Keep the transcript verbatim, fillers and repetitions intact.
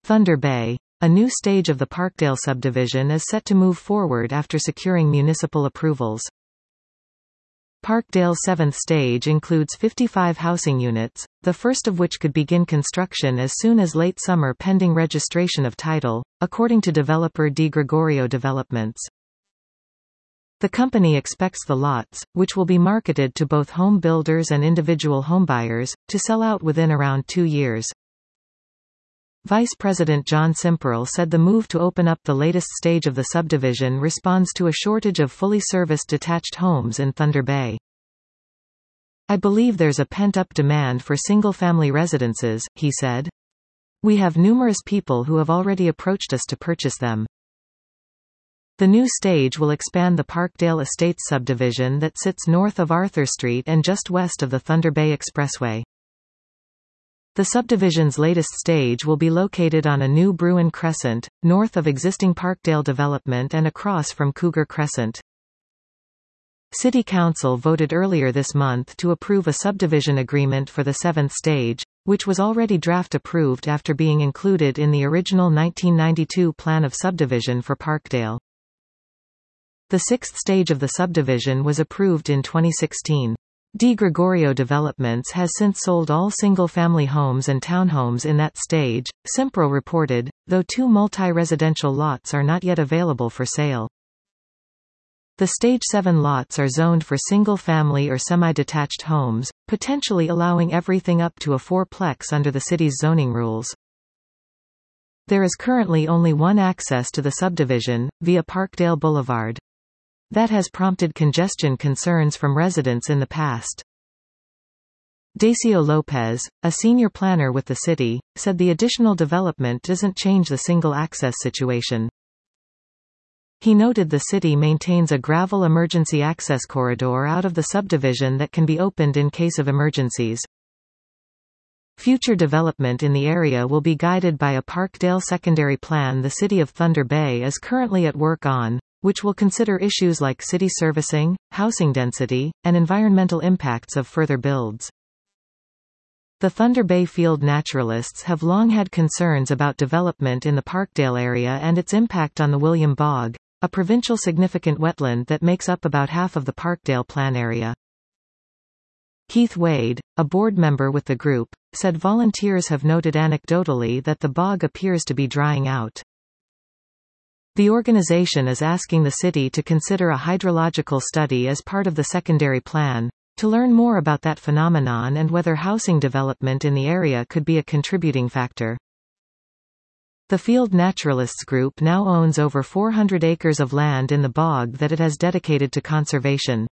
Thunder Bay. A new stage of the Parkdale subdivision is set to move forward after securing municipal approvals. Parkdale's seventh stage includes fifty-five housing units, the first of which could begin construction as soon as late summer pending registration of title, according to developer Di Gregorio Developments. The company expects the lots, which will be marketed to both home builders and individual homebuyers, to sell out within around two years. Vice President John Simperl said the move to open up the latest stage of the subdivision responds to a shortage of fully serviced detached homes in Thunder Bay. "I believe there's a pent-up demand for single-family residences," he said. "We have numerous people who have already approached us to purchase them." The new stage will expand the Parkdale Estates subdivision that sits north of Arthur Street and just west of the Thunder Bay Expressway. The subdivision's latest stage will be located on a new Bruin Crescent, north of existing Parkdale development and across from Cougar Crescent. City Council voted earlier this month to approve a subdivision agreement for the seventh stage, which was already draft approved after being included in the original nineteen ninety-two Plan of Subdivision for Parkdale. The sixth stage of the subdivision was approved in twenty sixteen. Di Gregorio Developments has since sold all single-family homes and townhomes in that stage, Simperl reported, though two multi-residential lots are not yet available for sale. The Stage seven lots are zoned for single-family or semi-detached homes, potentially allowing everything up to a fourplex under the city's zoning rules. There is currently only one access to the subdivision, via Parkdale Boulevard. That has prompted congestion concerns from residents in the past. Dacio Lopez, a senior planner with the city, said the additional development doesn't change the single-access situation. He noted the city maintains a gravel emergency access corridor out of the subdivision that can be opened in case of emergencies. Future development in the area will be guided by a Parkdale secondary plan the City of Thunder Bay is currently at work on, which will consider issues like city servicing, housing density, and environmental impacts of further builds. The Thunder Bay field naturalists have long had concerns about development in the Parkdale area and its impact on the William Bog, a provincial significant wetland that makes up about half of the Parkdale plan area. Keith Wade, a board member with the group, said volunteers have noted anecdotally that the bog appears to be drying out. The organization is asking the city to consider a hydrological study as part of the secondary plan, to learn more about that phenomenon and whether housing development in the area could be a contributing factor. The Field Naturalists Group now owns over four hundred acres of land in the bog that it has dedicated to conservation.